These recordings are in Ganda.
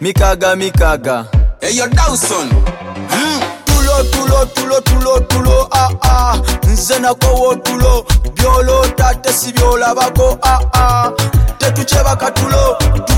mikaga. Hey, you're Dawson. Tulo, nze nakowo tulo, byolo tate si byola bako, tetuchebaka tulo,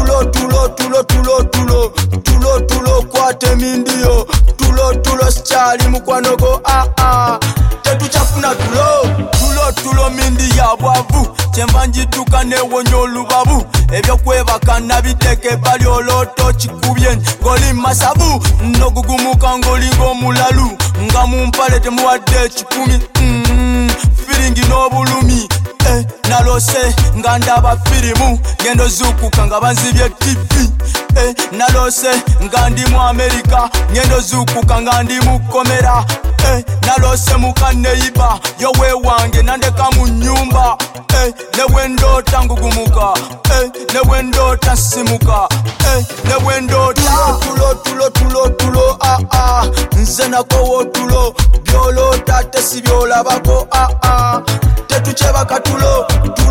kwate mindiyo, tulo sichali mukwanogo, tetuchafuna tulo mindi ya bwavu, kyemba njituka newonya olubabu, ebyokwebaka nabiteke bali oloto kikubye ngoli masabu, nogugumuka ngoli ng'omulalu, nga mumpale temuwadde ekikumi, firingi n'obulumi, nalose nga ndaba firimu, ngendo zukuka nga banzibye TV, nalose nga ndi mu Amerika, ngendo zukuka nga ndi mu komera, nalose mukaneiba yowe wange nandeka mu nyumba, newendota ngugumuka, newendota simuka, newendota tulo, nze nakowo tulo, byolo tate si byola bako, tetuchebaka tulo,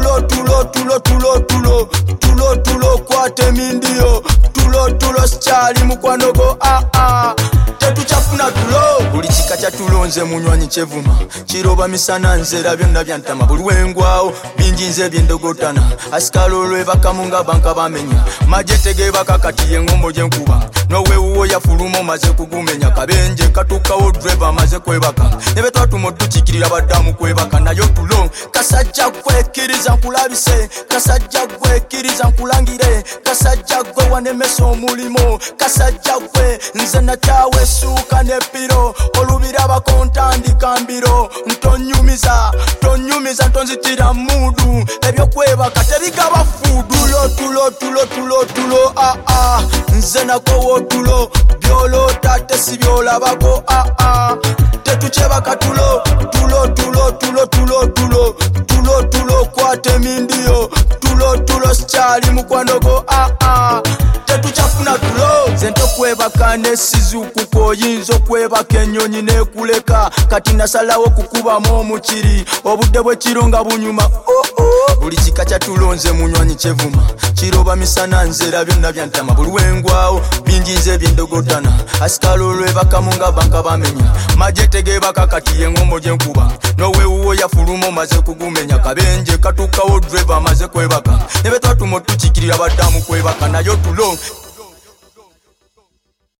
kwate mindiyo, tulo sichali mukwanogo, tetuchafuna tulo. Buli chika cha tulo nze munywanyi kyevuma, kiroba misana nzera byonna byantama, buli wengwawo bingi nze byendogotana, asikalo olwebakamu nga banka bamenya, maje tegebaka kati yengombo gyenkuba, nowewuwo yafuluma maze kugumenya, kabenje katukawo driver maze kwebaka, nebe twatuma tukikirira baddamu kwebaka, nayo tulo kasajja kwekiriza nkulabise, kasajja kwekiriza nkulangire, kasajja gwe wanemesa omulimo, kasajja gwe nze nakyawe suuka nepiro, olubira bakontandika mbiro, ntonyumiza ntonzitira mudu, ebyokwebaka tebigaba fudu, tulo, nze nakowo tulo, byolo tate si byola bako, tetuchebaka tulo, kwate mindiyo, tulo sichali mukwanogo, tetuchafuna tulo. Nze ntokwebaka nesizukuka, oyinza okwebaka ennyonyi nekuleka, kati nasalawo kukubamu omukiri, obudde bwe kiro nga bunyuma, buli kika kya tulo nze munywanyi kyevuma, kiroba misana nzera byonna byantama, buli wengwawo bingi nze byendogotana, asikalo olwebakamu nga banka bamenya, maje tegebaka kati yengombo gyenkuba, nowewuwo yafuluma maze kugumenya, kabenje katukawo driver maze kwebaka, nebe twatuma tukikirira baddamu kwebaka, nayo tulo